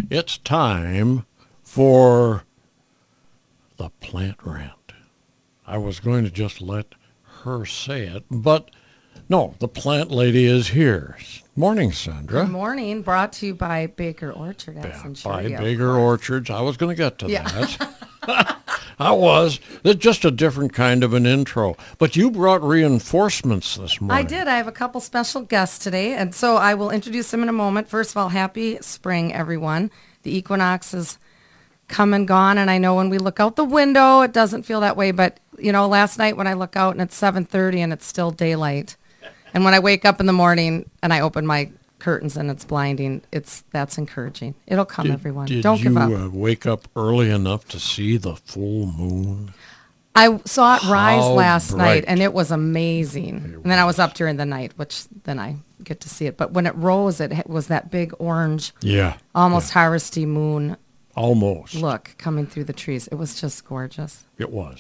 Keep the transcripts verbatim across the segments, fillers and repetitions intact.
It's time for the plant rant. I was going to just let her say it, but no, the plant lady is here. Morning, Sandra. Good morning. Brought to you by Baker Orchard at Yeah, Centuria. by Baker Orchards. I was going to get to Yeah. that. I was. It's just a different kind of an intro. But you brought reinforcements this morning. I did. I have a couple special guests today, and so I will introduce them in a moment. First of all, happy spring, everyone. The equinox is come and gone, and I know when we look out the window, it doesn't feel that way. But, you know, last night when I look out and it's seven thirty and it's still daylight, and when I wake up in the morning and I open my curtains and it's blinding, it's that's encouraging. It'll come, did, everyone. Did Don't you, give up. Uh, wake up early enough to see the full moon? I saw it rise How last bright. night, and it was amazing. It and then I was was. up during the night, which then I get to see it. But when it rose, it ha- was that big orange, Yeah. almost harvesty moon Almost. look coming through the trees. It was just gorgeous. It was.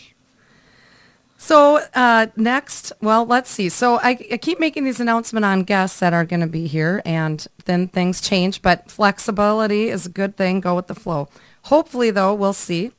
So uh, next, well, let's see. So I, I keep making these announcements on guests that are going to be here, and then things change. But flexibility is a good thing. Go with the flow. Hopefully, though, we'll see.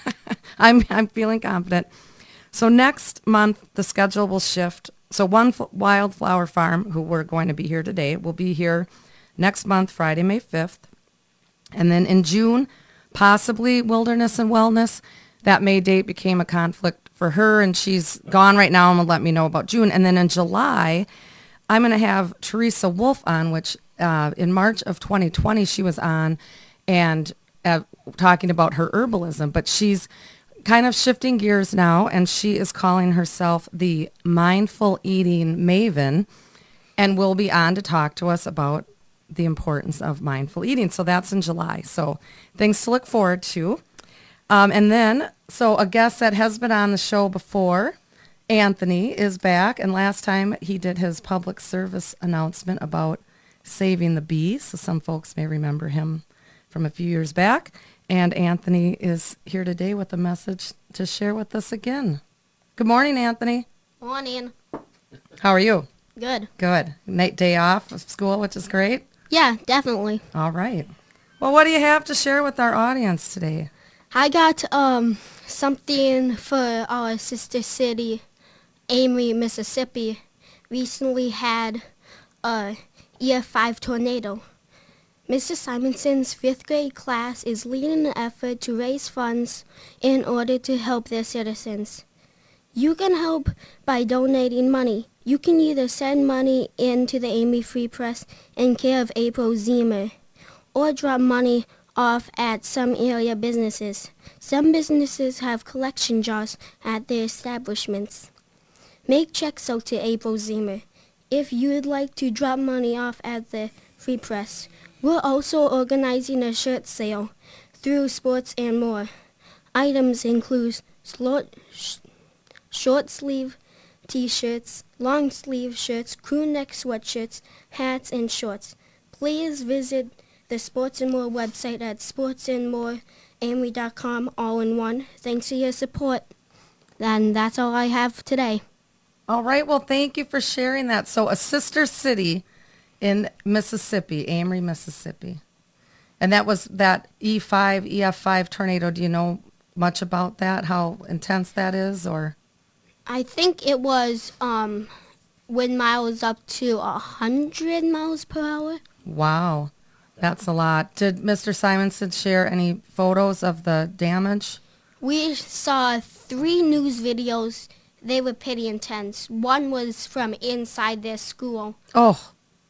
I'm I'm feeling confident. So next month, the schedule will shift. So one f- wildflower farm, who we're going to be here today, will be here next month, Friday, May fifth. And then in June, possibly Wilderness and Wellness. That May date became a conflict for her, and she's gone right now and will let me know about June. And then in July, I'm going to have Teresa Wolf on, which uh, in March of twenty twenty she was on and uh, talking about her herbalism. But she's kind of shifting gears now, and she is calling herself the Mindful Eating Maven, and will be on to talk to us about the importance of mindful eating. So that's in July. So things to look forward to. Um, and then, so a guest that has been on the show before, Anthony, is back. And last time he did his public service announcement about saving the bees. So some folks may remember him from a few years back. And Anthony is here today with a message to share with us again. Good morning, Anthony. Morning. How are you? Good. Good. Night day off of school, which is great. Yeah, definitely. All right. Well, what do you have to share with our audience today? I got um something for our sister city, Amory, Mississippi. Recently had a year five tornado. Mister Simonson's fifth grade class is leading an effort to raise funds in order to help their citizens. You can help by donating money. You can either send money into the Amory Free Press in care of April Zimmer, or drop money off at some area businesses. Some businesses have collection jars at their establishments. Make checks out to April Zimmer if you'd like to drop money off at the Free Press. We're also organizing a shirt sale through Sports and More. Items include short, sh- short sleeve t-shirts, long sleeve shirts, crew neck sweatshirts, hats, and shorts. Please visit the Sports and More website at sports and more amory dot com, all in one. Thanks for your support. And that's all I have today. All right. Well, thank you for sharing that. So a sister city in Mississippi, Amory, Mississippi. And that was that E five, E F five tornado. Do you know much about that, how intense that is? Or I think it was um, wind miles up to one hundred miles per hour. wow, that's a lot. Did Mister Simonson share any photos of the damage? We saw three news videos. They were pretty intense. One was from inside their school. Oh,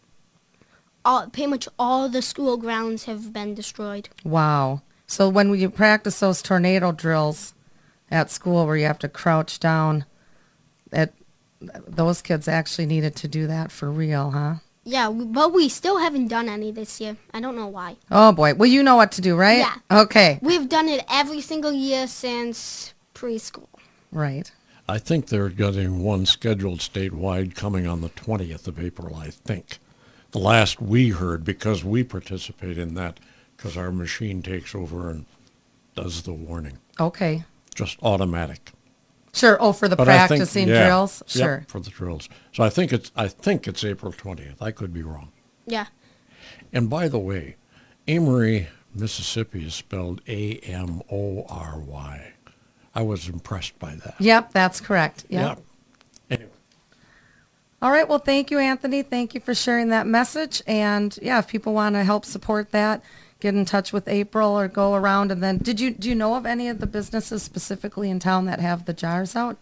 All, pretty much all the school grounds have been destroyed. wow. So when we practice those tornado drills at school where you have to crouch down, it, those kids actually needed to do that for real, huh? Yeah, we- but we still haven't done any this year. I don't know why. Oh, boy. Well, you know what to do, right? Yeah. Okay. We've done it every single year since preschool. Right. I think they're getting one scheduled statewide coming on the twentieth of April, I think. The last we heard, because we participate in that, because our machine takes over and does the warning. Okay. Just automatic. Sure. Oh, for the But I think- practicing yeah, drills? yep, Sure. for the drills. So I think it's I think it's April twentieth. I could be wrong. Yeah. And by the way, Amory, Mississippi is spelled A M O R Y. I was impressed by that. Yep, that's correct. Yep. Yeah. Anyway. All right. Well, thank you, Anthony. Thank you for sharing that message. And yeah, if people want to help support that, get in touch with April or go around. And then, did you do you know of any of the businesses specifically in town that have the jars out?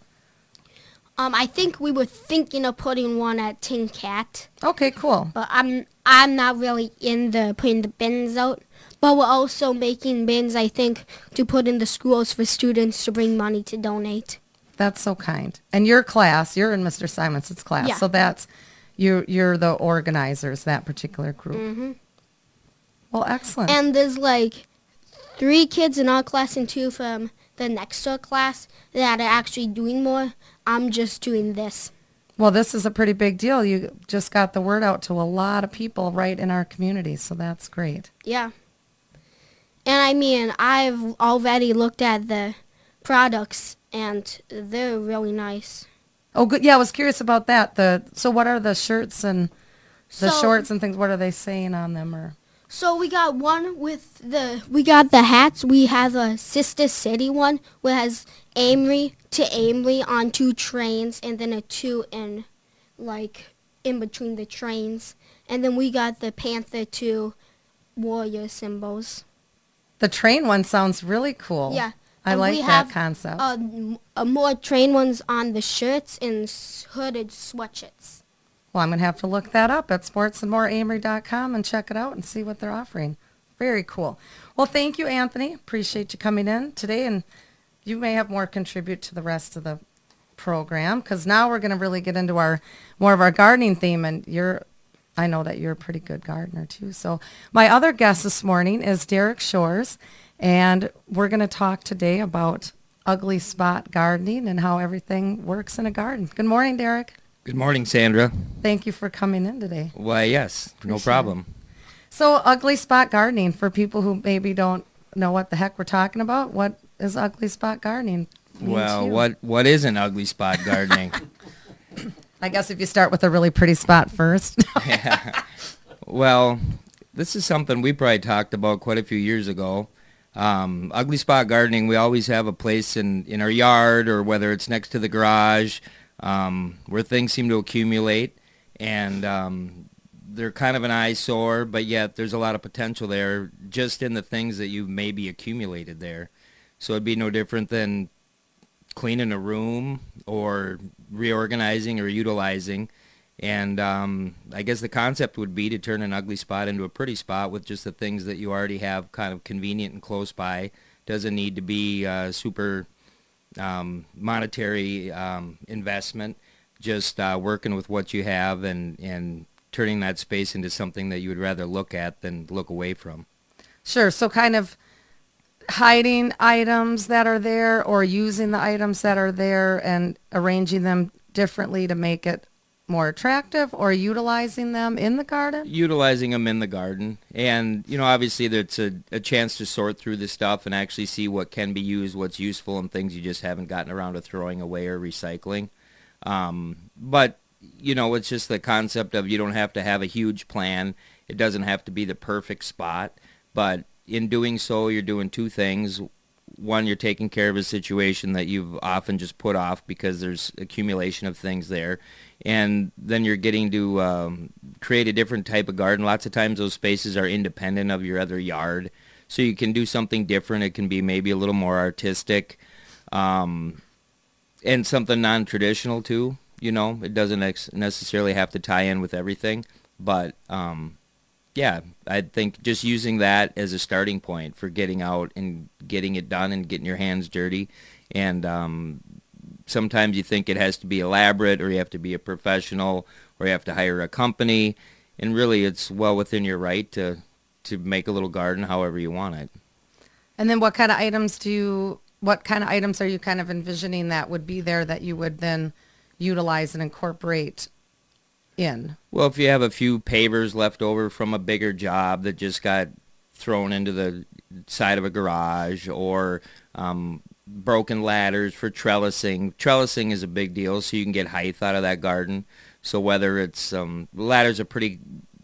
Um, I think we were thinking of putting one at Tin Cat, Okay, cool. but I'm I'm not really in the putting the bins out. But we're also making bins, I think, to put in the schools for students to bring money to donate. That's so kind. And your class, you're in Mister Simons's class, Yeah. so that's you. You're the organizers, that particular group. hmm Well, excellent. And there's like three kids in our class and two from the next door class that are actually doing more. I'm just doing this. Well, this is a pretty big deal. You just got the word out to a lot of people right in our community, so that's great. Yeah. And I mean, I've already looked at the products and they're really nice. Oh, good. Yeah, I was curious about that. The so what are the shirts and the So- shorts and things? What are they saying on them? Or So we got one with the, we got the hats. We have a Sister City one, which has Amory to Amory on two trains, and then a two in, like, in between the trains. And then we got the Panther two warrior symbols. the train one sounds really cool. Yeah. I and like we that have, concept. Uh, m- uh, more train ones on the shirts and s- hooded sweatshirts. Well, I'm going to have to look that up at sports and more amory dot com and check it out and see what they're offering. Very cool. Well, thank you, Anthony. Appreciate you coming in today. And you may have more contribute to the rest of the program because now we're going to really get into our more of our gardening theme. And you're, I know that you're a pretty good gardener too. So my other guest this morning is Derek Shores. And we're going to talk today about ugly spot gardening and how everything works in a garden. Good morning, Derek. Good morning, Sandra. Thank you for coming in today. Why, yes, no Appreciate problem. So ugly spot gardening, for people who maybe don't know what the heck we're talking about, what is ugly spot gardening mean to Well, you? what what is an ugly spot gardening? I guess if you start with a really pretty spot first. Yeah. Well, this is something we probably talked about quite a few years ago. Um, ugly spot gardening, we always have a place in, in our yard or whether it's next to the garage um, where things seem to accumulate, and um, they're kind of an eyesore, but yet there's a lot of potential there just in the things that you maybe accumulated there. So it'd be no different than cleaning a room or reorganizing or utilizing. And um, I guess the concept would be to turn an ugly spot into a pretty spot with just the things that you already have kind of convenient and close by. Doesn't need to be uh, super um, monetary um, investment, just uh, working with what you have and, and turning that space into something that you would rather look at than look away from. Sure. So kind of hiding items that are there or using the items that are there and arranging them differently to make it more attractive, or utilizing them in the garden? Utilizing them in the garden. And, you know, obviously there's a, a chance to sort through the stuff and actually see what can be used, what's useful, and things you just haven't gotten around to throwing away or recycling. Um, but, you know, it's just the concept of you don't have to have a huge plan. It doesn't have to be the perfect spot. But in doing so, you're doing two things. One, you're taking care of a situation that you've often just put off because there's accumulation of things there. And then you're getting to um, create a different type of garden. Lots of times those spaces are independent of your other yard. So you can do something different. It can be maybe a little more artistic um, and something non-traditional too. You know, it doesn't ex- necessarily have to tie in with everything. But um, yeah, I think just using that as a starting point for getting out and getting it done and getting your hands dirty. And um, sometimes you think it has to be elaborate, or you have to be a professional, or you have to hire a company. And really, it's well within your right to, to make a little garden however you want it. And then what kind of items do you, what kind of items are you kind of envisioning that would be there that you would then utilize and incorporate in? Well, if you have a few pavers left over from a bigger job that just got thrown into the side of a garage, or um, broken ladders for trellising. Trellising is a big deal, so you can get height out of that garden. So whether it's, um, ladders are pretty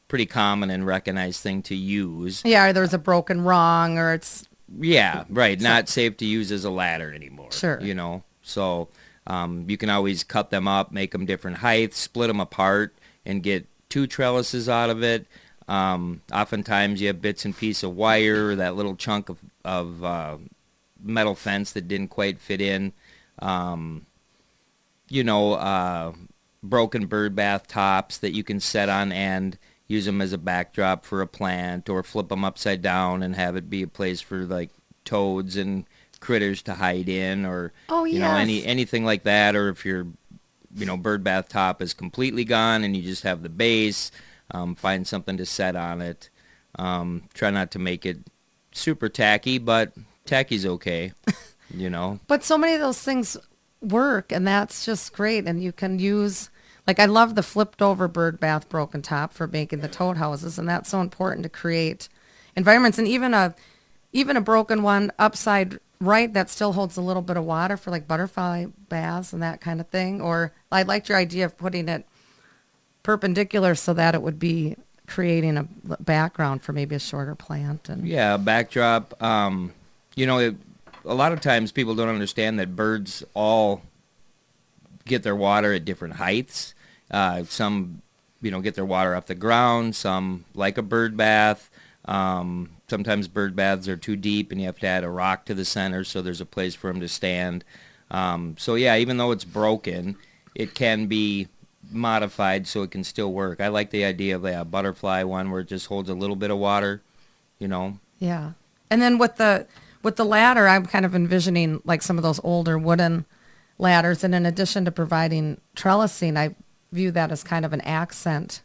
pretty common and recognized thing to use. Yeah, or there's a broken rung, or it's Yeah, right. Not safe to use as a ladder anymore. Sure. You know, so um, you can always cut them up, make them different heights, split them apart, and get two trellises out of it. Um, oftentimes you have bits and pieces of wire, or that little chunk of, of uh, metal fence that didn't quite fit in. Um, you know, uh, broken bird bath tops that you can set on end, use them as a backdrop for a plant, or flip them upside down and have it be a place for like toads and critters to hide in, or Oh, you know, any yes. anything like that. Or if your you know bird bath top is completely gone and you just have the base, um, find something to set on it. Um, try not to make it super tacky, but tacky's okay. You know. But so many of those things work, and that's just great. And you can use, like, I love the flipped over bird bath broken top for making the toad houses, and that's so important to create environments. And even a even a broken one upside right that still holds a little bit of water for like butterfly baths and that kind of thing. Or I liked your idea of putting it perpendicular so that it would be creating a background for maybe a shorter plant. And Yeah, backdrop. Um, you know, it, a lot of times people don't understand that birds all get their water at different heights. Uh, some, you know, get their water off the ground. Some like a bird bath. Um, sometimes bird baths are too deep and you have to add a rock to the center so there's a place for them to stand. Um, so, yeah, even though it's broken, it can be modified so it can still work. I like the idea of a butterfly one where it just holds a little bit of water, you know. yeah. And then with the with the ladder, I'm kind of envisioning like some of those older wooden ladders. And in addition to providing trellising, I view that as kind of an accent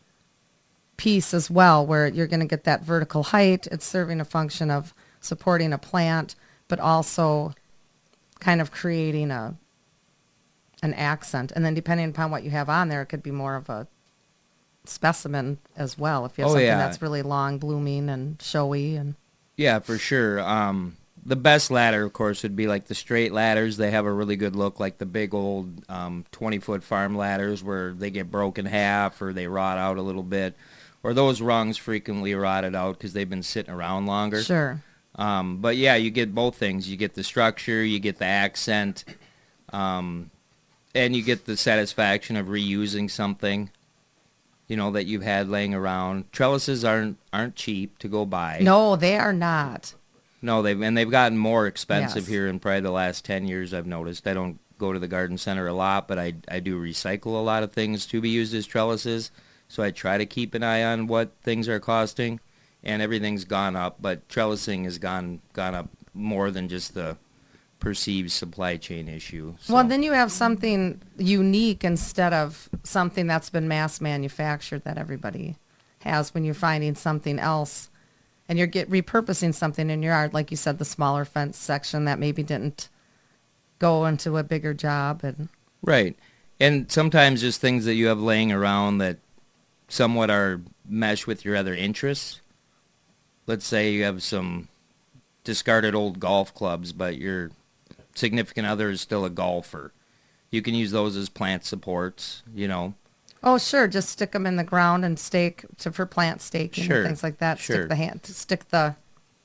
piece as well, where you're going to get that vertical height. It's serving a function of supporting a plant, but also kind of creating a an accent. And then depending upon what you have on there, it could be more of a specimen as well. If you have Oh, something yeah. that's really long, blooming, and showy. And Yeah, for sure. Um, the best ladder, of course, would be like the straight ladders. They have a really good look, like the big old um, twenty-foot farm ladders where they get broken half or they rot out a little bit. Or those rungs frequently rotted out because they've been sitting around longer. sure. Um, but yeah, you get both things. You get the structure, you get the accent, um, and you get the satisfaction of reusing something, you know, that you've had laying around. Trellises aren't aren't cheap to go buy. No, they are not. No, they've and they've gotten more expensive Yes. here in probably the last ten years. I've noticed. I don't go to the garden center a lot, but I I do recycle a lot of things to be used as trellises. So I try to keep an eye on what things are costing, and everything's gone up. But trellising has gone gone up more than just the perceived supply chain issue. So. Well, then you have something unique instead of something that's been mass manufactured that everybody has when you're finding something else and you're get repurposing something in your yard, like you said, the smaller fence section that maybe didn't go into a bigger job. And Right. And sometimes just things that you have laying around that somewhat are mesh with your other interests. Let's say you have some discarded old golf clubs, but your significant other is still a golfer. You can use those as plant supports, you know. oh, sure, just stick them in the ground and stake to for plant staking Sure, and things like that. sure. Stick the hand, stick the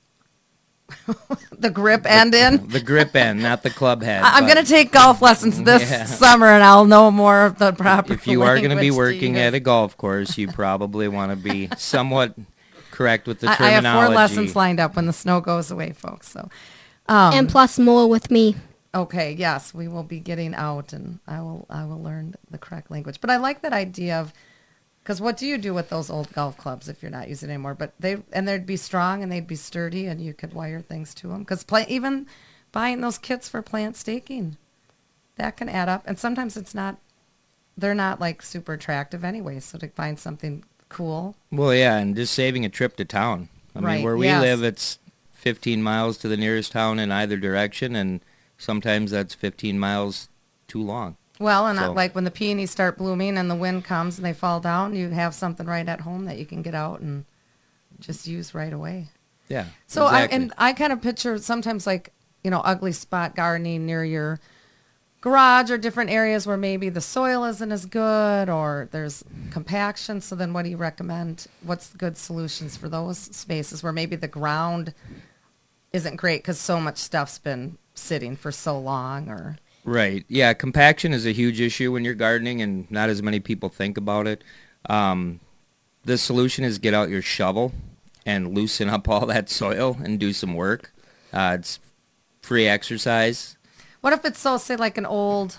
the grip end in. The grip end, not the club head. I- I'm but going to take golf lessons this Yeah. summer, and I'll know more of the proper. If you are going to be language working use. at a golf course, you probably want to be somewhat correct with the I, I terminology. have four lessons lined up when the snow goes away, folks. So, um, and plus more with me. okay, yes, we will be getting out, and I will I will learn the correct language. But I like that idea of, because what do you do with those old golf clubs if you're not using it anymore? But they and they'd be strong and they'd be sturdy, and you could wire things to them. Because even buying those kits for plant staking, that can add up. And sometimes it's not, they're not like super attractive anyway. So to find something cool. Well, yeah, and just saving a trip to town. I Right, mean, where we yes. live, it's fifteen miles to the nearest town in either direction, and sometimes that's fifteen miles too long. Well, and So- uh, like when the peonies start blooming and the wind comes and they fall down, you have something right at home that you can get out and just use right away. Yeah. So exactly. I and I kind of picture sometimes like, you know, ugly spot gardening near your garage or different areas where maybe the soil isn't as good or there's compaction. So then what do you recommend? What's good solutions for those spaces where maybe the ground isn't great because so much stuff's been sitting for so long? Or Right. Yeah, compaction is a huge issue when you're gardening, and not as many people think about it. Um, the solution is get out your shovel and loosen up all that soil and do some work. Uh, it's free exercise. what if it's so, say, like an old,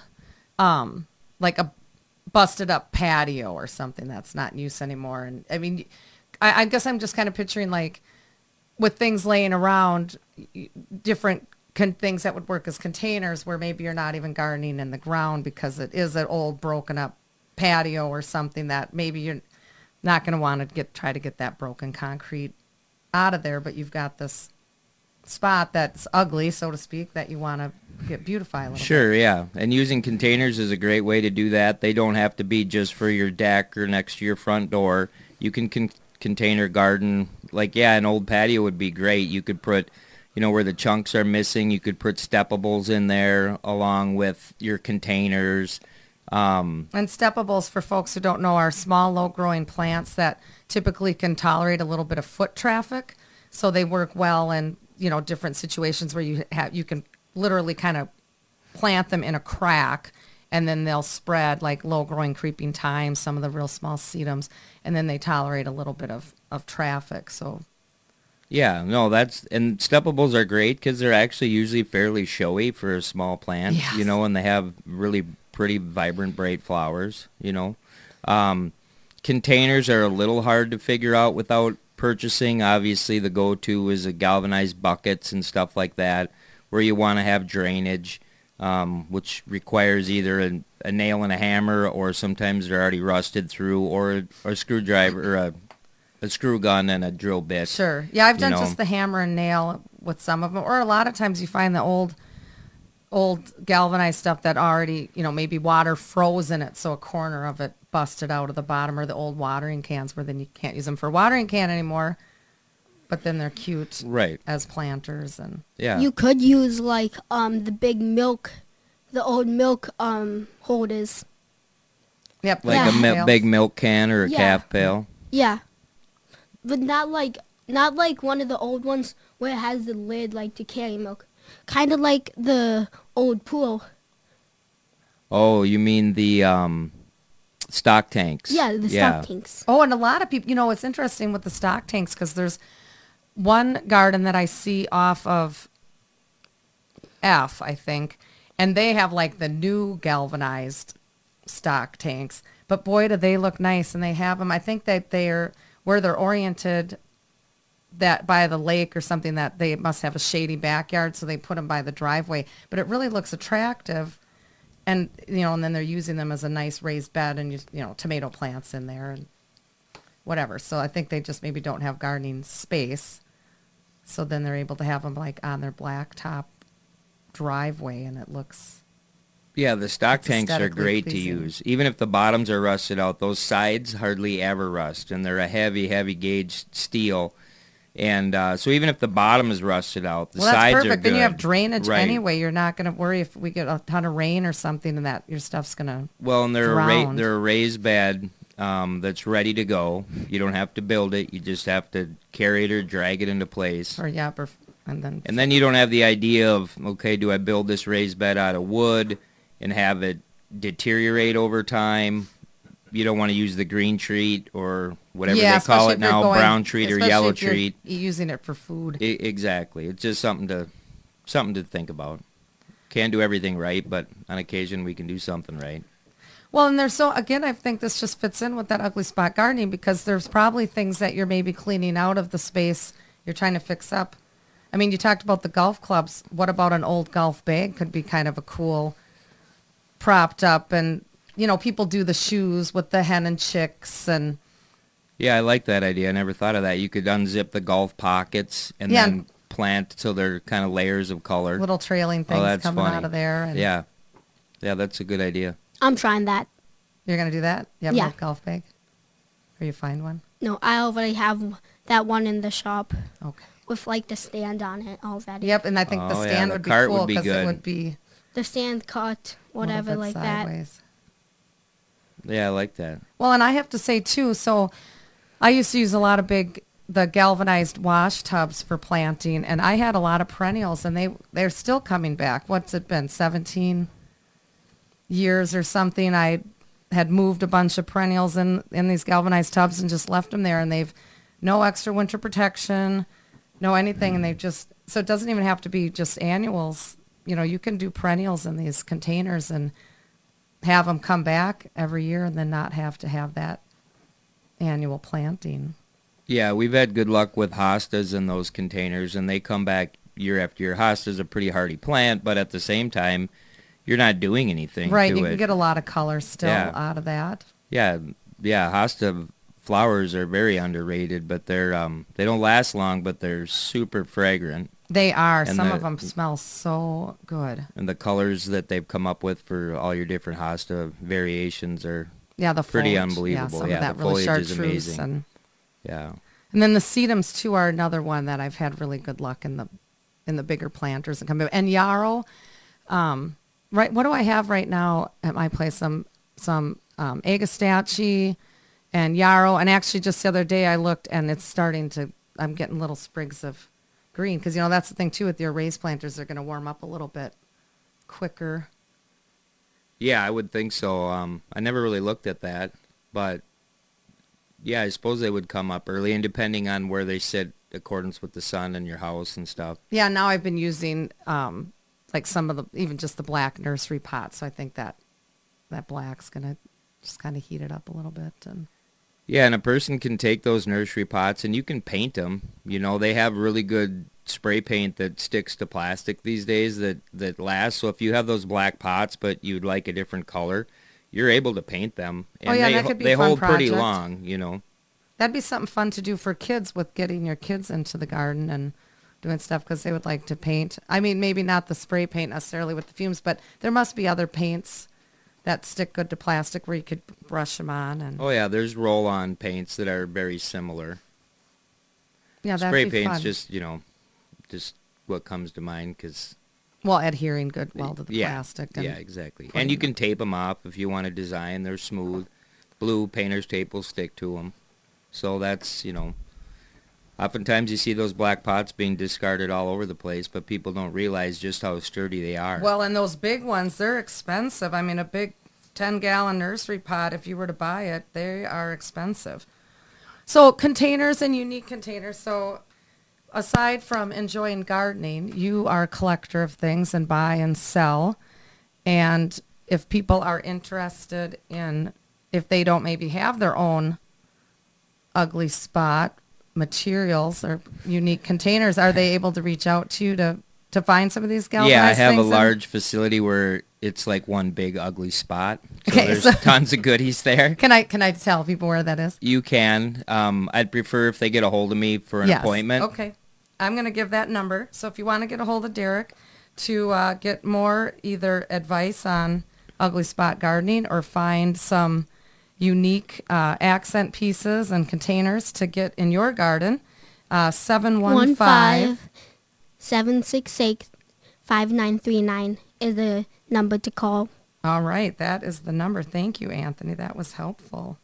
um, like a busted up patio or something that's not in use anymore? And I mean, I, I guess I'm just kind of picturing like with things laying around, y- different con- things that would work as containers where maybe you're not even gardening in the ground because it is an old broken up patio or something that maybe you're not going to want to get try to get that broken concrete out of there, but you've got this spot that's ugly, so to speak, that you want to get beautify a little bit. Sure, yeah. And using containers is a great way to do that. They don't have to be just for your deck or next to your front door. You can con- container garden. Like, yeah, an old patio would be great. You could put, you know, where the chunks are missing, you could put steppables in there along with your containers. Um, And steppables, for folks who don't know, are small, low-growing plants that typically can tolerate a little bit of foot traffic. So they work well in, you know, different situations where you have you can literally kind of plant them in a crack, and then they'll spread like low-growing creeping thyme, some of the real small sedums, and then they tolerate a little bit of, of traffic. So yeah, no, that's, and steppables are great because they're actually usually fairly showy for a small plant, Yes. you know, and they have really pretty vibrant, bright flowers, you know. Um, containers are a little hard to figure out without purchasing. Obviously, the go-to is a galvanized buckets and stuff like that, where you want to have drainage, um, which requires either a, a nail and a hammer, or sometimes they're already rusted through, or a, or a screwdriver, or a, a screw gun and a drill bit. sure. Yeah, I've you done know. just the hammer and nail with some of them. Or a lot of times you find the old old galvanized stuff that already, you know, maybe water froze in it, so a corner of it busted out of the bottom, or the old watering cans where then you can't use them for a watering can anymore, but then they're cute Right. as planters. And Yeah. You could use like um the big milk, the old milk um holders. yep, Like Yeah. a mi- pails. big milk can or a Yeah. calf pail. Yeah, but not like not like one of the old ones where it has the lid like to carry milk. Kind of like the old pool. Oh, you mean the um, stock tanks? Yeah, the yeah. stock tanks. Oh, and a lot of people, you know, it's interesting with the stock tanks because there's one garden that I see off of F, I think, and they have like the new galvanized stock tanks. But boy, do they look nice, and they have them. I think that they're where they're oriented, that by the lake or something, that they must have a shady backyard, so they put them by the driveway. But it really looks attractive, and you know, and then they're using them as a nice raised bed, and you, you know, tomato plants in there and whatever. So I think they just maybe don't have gardening space, so then they're able to have them like on their blacktop driveway, and it looks. Yeah, the stock It's tanks are aesthetically great pleasing. to use. Even if the bottoms are rusted out, those sides hardly ever rust, and they're a heavy, heavy gauge steel. And uh, so even if the bottom is rusted out, the Well, that's sides perfect. are good. Then you have drainage Right. anyway. You're not going to worry if we get a ton of rain or something, and that your stuff's going to. Well, and they're a, ra- drowned. they're a raised bed um, that's ready to go. You don't have to build it. You just have to carry it or drag it into place. Or yeah, or, and then And then you don't have the idea of, okay, do I build this raised bed out of wood and have it deteriorate over time? You don't want to use the green treat or whatever yeah, they call especially it if you're now, going- brown treat or especially yellow if you're treat. using it for food. I- exactly. It's just something to something to think about. Can't do everything right, but on occasion we can do something right. Well, and there's so, again, I think this just fits in with that ugly spot gardening because there's probably things that you're maybe cleaning out of the space you're trying to fix up. I mean, you talked about the golf clubs. What about an old golf bag? Could be kind of a cool propped up, and, you know, people do the shoes with the hen and chicks, and Yeah, I like that idea. I never thought of that. You could unzip the golf pockets and Yeah. then plant so they're kind of layers of color. little trailing things oh, that's coming funny. out of there. And Yeah. Yeah, that's a good idea. I'm trying that. You're going to do that? You have Yeah. an old golf bag? Or you find one? No, I already have that one in the shop Okay. with like the stand on it already. Yep, and I think the Oh, yeah, stand the would be cart would cool be because it good. would be the sand cut, a little whatever bit like that. sideways. Yeah, I like that. Well, and I have to say too, so I used to use a lot of big, the galvanized wash tubs for planting, and I had a lot of perennials, and they, they're still coming back. What's it been, seventeen years or something? I had moved a bunch of perennials in, in these galvanized tubs and just left them there, and they've no extra winter protection, no anything, and they've just, so it doesn't even have to be just annuals. You know, you can do perennials in these containers and have them come back every year and then not have to have that annual planting. Yeah, we've had good luck with hostas in those containers, and they come back year after year. Hosta's a pretty hardy plant, but at the same time, you're not doing anything Right, to you it. can get a lot of color still Yeah. out of that. Yeah, yeah, hosta flowers are very underrated, but they're um they don't last long, but they're super fragrant. They are. And Some the- of them smell so good. And the colors that they've come up with for all your different hosta variations are Yeah, the pretty foliage. unbelievable. Yeah, some Yeah, of that the really foliage is chartreuse amazing. and yeah. and then the sedums too are another one that I've had really good luck in the in the bigger planters and come back. And yarrow, um, right? What do I have right now at my place? Some some um, agastache and yarrow. And actually, just the other day I looked, and it's starting to. I'm getting little sprigs of green because you know that's the thing too with your raised planters. They're going to warm up a little bit quicker. Yeah, I would think so. Um, I never really looked at that, but yeah, I suppose they would come up early, and depending on where they sit, accordance with the sun and your house and stuff. Yeah, now I've been using um, like some of the even just the black nursery pots. So I think that that black's gonna just kind of heat it up a little bit. And Yeah, and a person can take those nursery pots and you can paint them. You know, they have really good spray paint that sticks to plastic these days that, that lasts. So if you have those black pots but you'd like a different color, you're able to paint them. And Oh, yeah, they, that could be a they fun hold pretty project. long, you know. that'd be something fun to do for kids with getting your kids into the garden and doing stuff because they would like to paint. I mean, maybe not the spray paint necessarily with the fumes, but there must be other paints that stick good to plastic where you could brush them on. And Oh, yeah, there's roll-on paints that are very similar. yeah, that'd Spray be paint's fun. just, you know, just what comes to mind because... well, adhering good well to the yeah, plastic. And yeah, exactly. putting And you them- can tape them off if you want to design. They're smooth. Blue painter's tape will stick to them. So that's, you know, oftentimes you see those black pots being discarded all over the place, but people don't realize just how sturdy they are. Well, and those big ones, they're expensive. I mean, a big ten-gallon nursery pot, if you were to buy it, they are expensive. So containers and unique containers. So aside from enjoying gardening, you are a collector of things and buy and sell. And if people are interested in, if they don't maybe have their own ugly spot materials or unique containers, are they able to reach out to you to, to find some of these galvanized yeah, I have a things and- large facility where it's like one big ugly spot. So Okay, there's so- tons of goodies there. Can I can I tell people where that is? You can. Um, I'd prefer if they get a hold of me for an Yes. appointment. Okay. I'm going to give that number. So if you want to get a hold of Derek to uh, get more either advice on ugly spot gardening or find some unique uh, accent pieces and containers to get in your garden, uh, seven one One five. five seven six six five nine three nine is the number to call. All right. That is the number. Thank you, Anthony. That was helpful.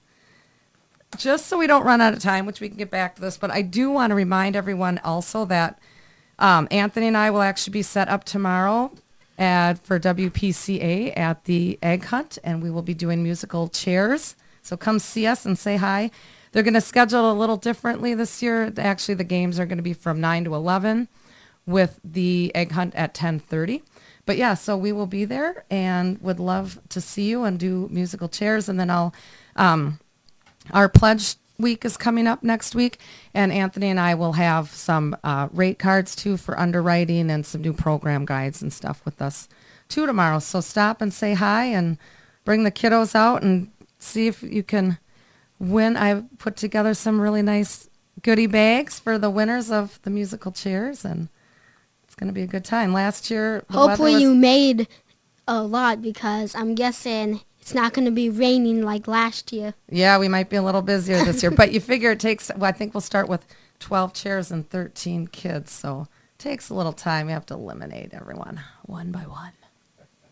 Just so we don't run out of time, which we can get back to this, but I do want to remind everyone also that um, Anthony and I will actually be set up tomorrow at, for W P C A at the Egg Hunt, and we will be doing musical chairs. So come see us and say hi. They're going to schedule a little differently this year. Actually, the games are going to be from nine to eleven with the Egg Hunt at ten thirty. But yeah, so we will be there and would love to see you and do musical chairs. And then I'll, um, our pledge week is coming up next week, and Anthony and I will have some uh, rate cards too for underwriting and some new program guides and stuff with us too tomorrow. So stop and say hi and bring the kiddos out and see if you can win. I put together some really nice goodie bags for the winners of the musical chairs, and it's going to be a good time. Last year, the weather Hopefully was- you made a lot because I'm guessing it's not going to be raining like last year. Yeah, we might be a little busier this year, but you figure it takes, well, I think we'll start with twelve chairs and thirteen kids, so it takes a little time. You have to eliminate everyone one by one.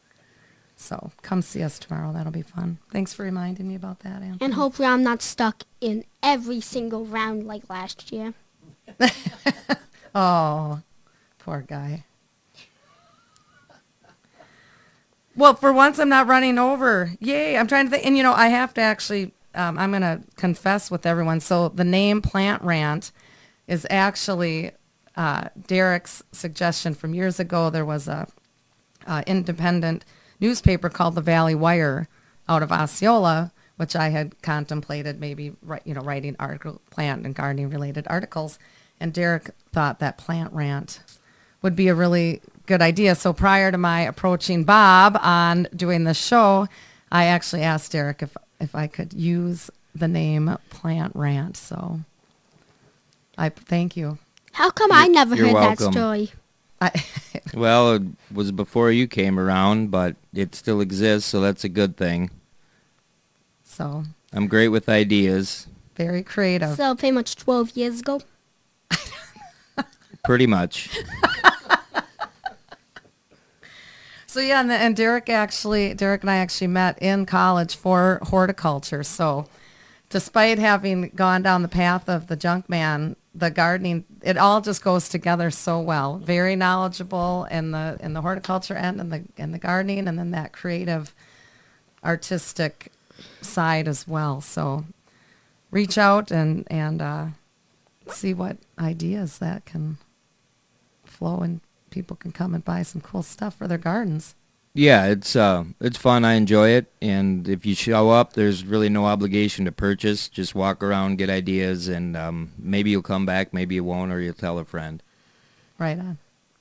So come see us tomorrow. That'll be fun. Thanks for reminding me about that, Anthony. And hopefully I'm not stuck in every single round like last year. Oh, poor guy. Well, for once I'm not running over. Yay, I'm trying to think. And, you know, I have to actually, um, I'm going to confess with everyone. So the name Plant Rant is actually uh, Derek's suggestion from years ago. There was a uh, independent newspaper called the Valley Wire out of Osceola, which I had contemplated maybe, you know, writing article, plant and gardening related articles. And Derek thought that Plant Rant would be a really good idea. So prior to my approaching Bob on doing the show, I actually asked Derek if if I could use the name Plant Rant. So I thank you. How come I never You're heard welcome. that story? I, Well, it was before you came around, but it still exists, so that's a good thing. so I'm great with ideas, very creative. So pretty much twelve years ago. pretty much. So yeah, and, the, and Derek actually, Derek and I actually met in college for horticulture. So despite having gone down the path of the junk man, the gardening, it all just goes together so well. Very knowledgeable in the in the horticulture end and the and the gardening, and then that creative, artistic side as well. So reach out and and uh, see what ideas that can flow, and people can come and buy some cool stuff for their gardens. Yeah, it's uh, it's fun. I enjoy it, and if you show up, there's really no obligation to purchase. Just walk around, get ideas, and um, maybe you'll come back, maybe you won't, or you'll tell a friend. Right on.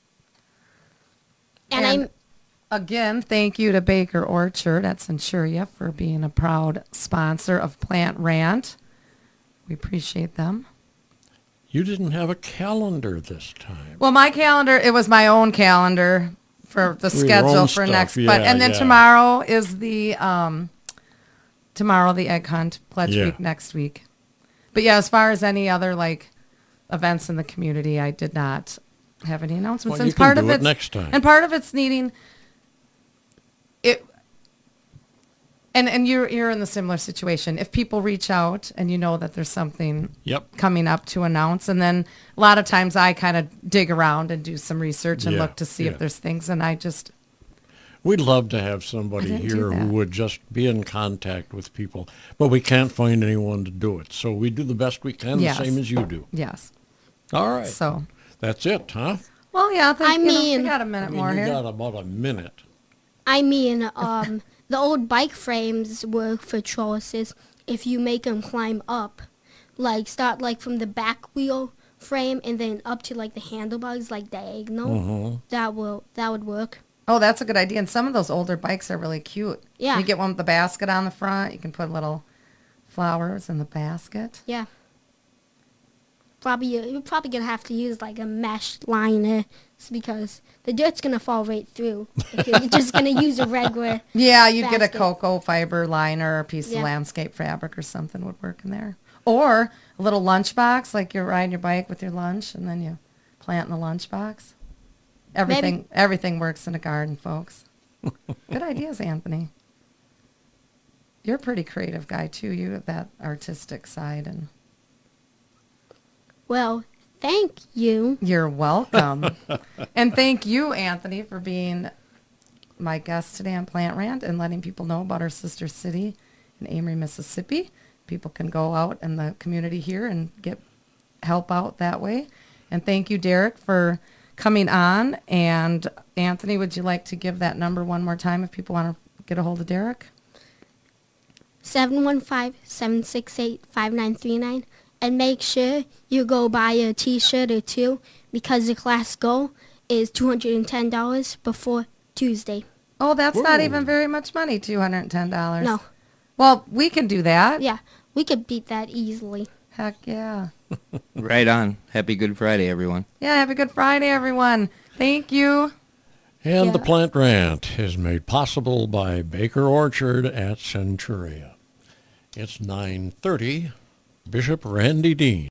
And, And- I'm Again, thank you to Baker Orchard at Centuria for being a proud sponsor of Plant Rant. We appreciate them. You didn't have a calendar this time. Well, my calendar, it was my own calendar for the For your schedule own for stuff, next. yeah, but and then yeah. tomorrow is the um, tomorrow the egg hunt pledge Yeah. week next week. But yeah, as far as any other like events in the community, I did not have any announcements. Well, and you can part do of it it's next time. and part of it's needing it. And and you're you're in the similar situation. If people reach out and you know that there's something Yep. coming up to announce, and then a lot of times I kind of dig around and do some research and Yeah, look to see yeah. if there's things, and I just We'd love to have I somebody didn't do here who that. would just be in contact with people, but we can't find anyone to do it. So we do the best we can, Yes. the same as you do. yes. All right. So That's it, huh? well, yeah. I, think, I you know, mean- we got a I minute mean, more you here. got about a minute. I mean, um, the old bike frames work for trellises if you make them climb up. Like, start, like, from the back wheel frame and then up to, like, the handlebars, like, diagonal. Mm-hmm. That will, that would work. Oh, that's a good idea. And some of those older bikes are really cute. Yeah. You get one with the basket on the front. You can put little flowers in the basket. Yeah. Probably, you're probably going to have to use, like, a mesh liner because the dirt's going to fall right through. If you're just going to use a regular. Yeah, you'd get a Basket. cocoa fiber liner or a piece Yeah. of landscape fabric or something would work in there. Or a little lunchbox, like you're riding your bike with your lunch, and then you plant in the lunchbox. Everything, Maybe- everything works in a garden, folks. Good ideas, Anthony. You're a pretty creative guy too. You have that artistic side, and Well, thank you. you're welcome. And thank you, Anthony, for being my guest today on Plant Rant and letting people know about our sister city in Amory, Mississippi. People can go out in the community here and get help out that way. And thank you, Derek, for coming on. And Anthony, would you like to give that number one more time if people want to get a hold of Derek? seven one five, seven six eight, five nine three nine. And make sure you go buy a t-shirt or two because the class goal is two hundred ten dollars before Tuesday. Oh, that's not Whoa. even very much money, two hundred ten dollars. No. Well, we can do that. Yeah, we could beat that easily. Heck yeah. Right on. Happy Good Friday, everyone. Yeah, have a good Friday, everyone. Thank you. And the Yeah. Plant Rant is made possible by Baker Orchard at Centuria. It's nine thirty. Bishop Randy Dean.